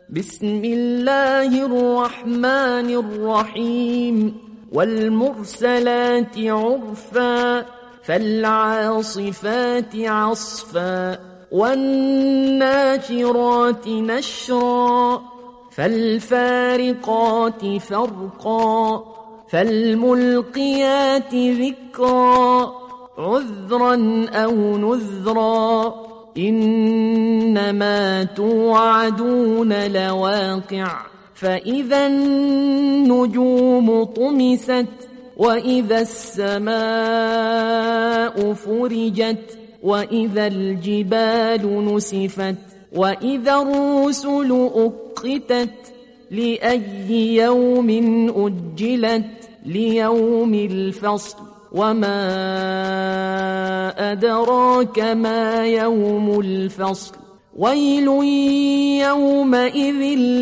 بسم الله الرحمن الرحيم والمرسلات عرفا فالعاصفات عصفا والناشرات نشرا فالفارقات فرقا فالملقيات ذكرا عذرا أو نذرا إنما توعدون لواقع فإذا النجوم طمست وإذا السماء فرجت وإذا الجبال نسفت وإذا الرسل أقتت لأي يوم أجلت ليوم الفصل وما أدراك ما يوم الفصل ويل يومئذ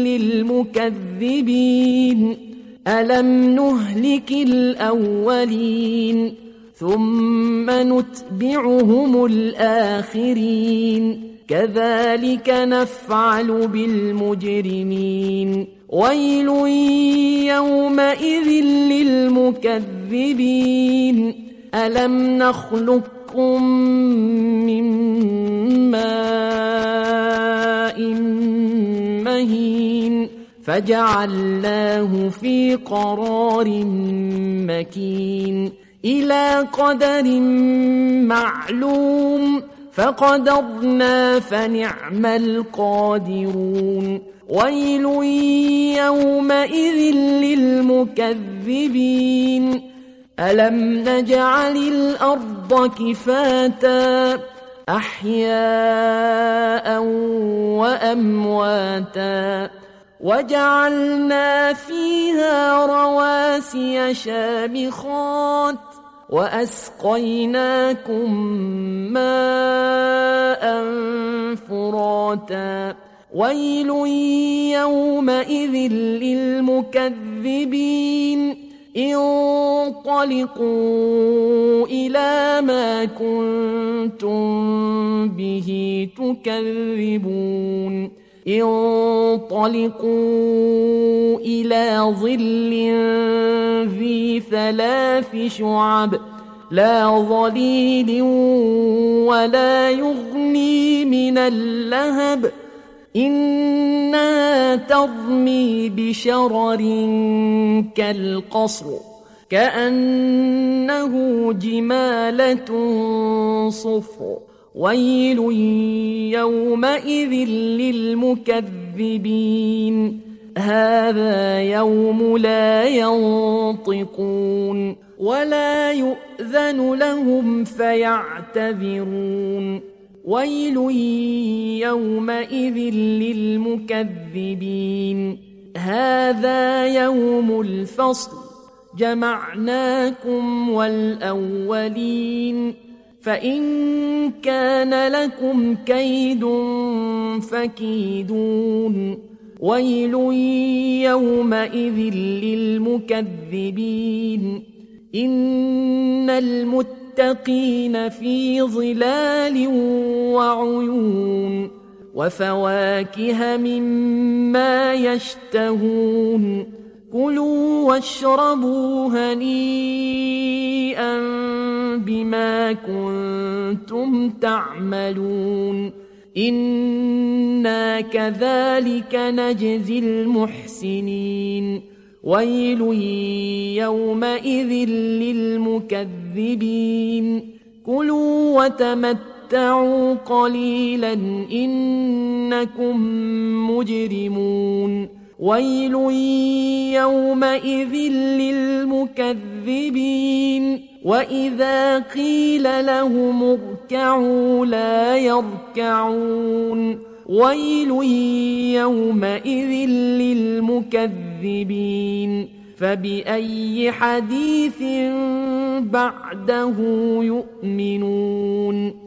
للمكذبين ألم نهلك الأولين ثم نتبعهم الآخرين كذلك نفعل بالمجرمين ويل يومئذ للمكذبين ألم نخلقكم من ماء مهين فجعلناه في قرار مكين إلى قدر معلوم فقدرنا فنعم القادرون ويل يومئذ للمكذبين ألم نجعل الأرض كفاتا أحياء وأمواتا وجعلنا فيها رواسي شامخات وأسقيناكم ماء فراتا ويل يومئذ للمكذبين انطلقوا إلى ما كنتم به تكذبون انطلقوا إلى ظل ذي 3 شعب لا ظليل ولا يغني من اللهب إنها ترمي بشرر كالقصر كأنه جمالة صفر ويل يومئذ للمكذبين هذا يوم لا ينطقون ولا يؤذن لهم فيعتذرون ويل يومئذ للمكذبين هذا يوم الفصل جمعناكم والأولين فإن كان لكم كيد فكيدون ويل يومئذ للمكذبين إن المتقين في ظلال وعيون وفواكه مما يشتهون كلوا واشربوا هنيئا بما كنتم تعملون إنا كذلك نجزي المحسنين ويل يومئذ للمكذبين كلوا وتمتعوا قليلا إنكم مجرمون ويل يومئذ للمكذبين وإذا قيل لهم اركعوا لا يركعون ويل يومئذ للمكذبين فبأي حديث بعده يؤمنون